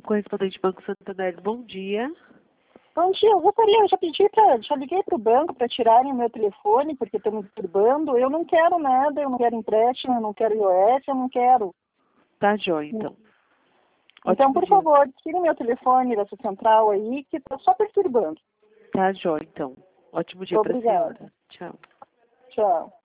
Correspondente Banco Santander, bom dia. Bom dia, eu já liguei para o banco para tirarem o meu telefone, porque estão me perturbando. Eu não quero nada, eu não quero empréstimo, eu não quero IOS, eu não quero. Tá, joia, então. Então, Ótimo por dia. favor, tire meu telefone dessa central aí, que está só perturbando. Tá, joia, então. Ótimo dia para a Obrigada. senhora. Tchau. Tchau.